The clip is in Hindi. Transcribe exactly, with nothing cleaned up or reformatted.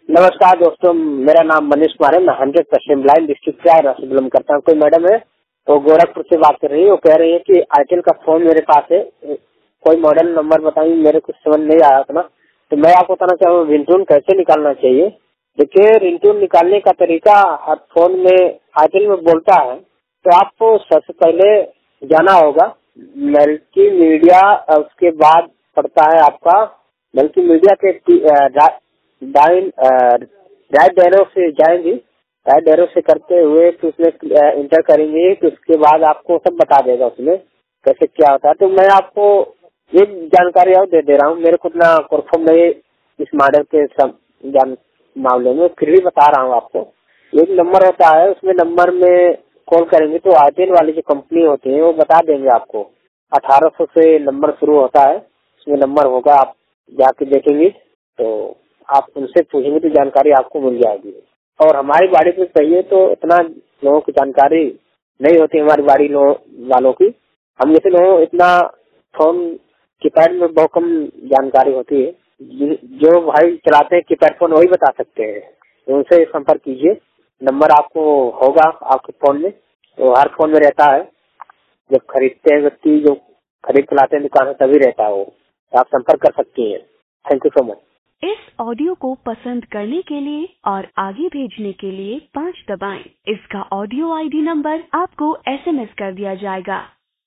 नमस्कार दोस्तों, मेरा नाम मनीष कुमार है। मैं हंड्रेड परसेंट ब्लाइंड डिस्ट्रिक्ट का रसगुल्लम करता हूँ। कोई मैडम है तो गोरखपुर से बात कर रही है। वो कह रही है कि आईटेल का फोन मेरे पास है, कोई मॉडल नंबर बताइए, मेरे कुछ समझ नहीं आया उतना। तो मैं आपको बताना चाहूँ रिंगटोन कैसे निकालना चाहिए। देखिए, रिंगटोन निकालने का तरीका हर फोन में आईटेल में बोलता है तो आपको सबसे पहले जाना होगा मल्टी मीडिया, उसके बाद पड़ता है आपका मल्टी मीडिया के डाइन राइट एरो से जाएंगे। राइट एरो से करते हुए तो उसमें इंटर करेंगे तो उसके बाद आपको सब बता देगा उसमें कैसे क्या होता है। तो मैं आपको एक जानकारी और दे दे रहा हूँ, मेरे को इतना परफॉर्म नहीं इस मॉडल के सब जान मामले में, फिर भी बता रहा हूँ आपको। एक नंबर होता है, उसमें नंबर में कॉल करेंगे तो आईटेल वाली जो कंपनी होती है वो बता देंगे आपको। अठारह सौ से नंबर शुरू होता है, उसमें नंबर होगा, आप जाके देखेंगे तो आप उनसे पूछेंगे तो जानकारी आपको मिल जाएगी। और हमारी गाड़ी पे चाहिए तो इतना लोगों की जानकारी नहीं होती हमारी गाड़ी वालों की। हम जैसे लोगों इतना फोन कीपैड में बहुत कम जानकारी होती है। जो भाई चलाते हैं कीपैड फोन वही बता सकते हैं, तो उनसे संपर्क कीजिए। नंबर आपको होगा आपके फोन में, तो हर फोन में रहता है। जब खरीदते हैं व्यक्ति, जो खरीद के लाते हैं दुकान में, तभी रहता है वो, तो आप संपर्क कर सकती हैं। Thank you so much. इस ऑडियो को पसंद करने के लिए और आगे भेजने के लिए पाँच दबाएं। इसका ऑडियो आईडी नंबर आपको एसएमएस कर दिया जाएगा।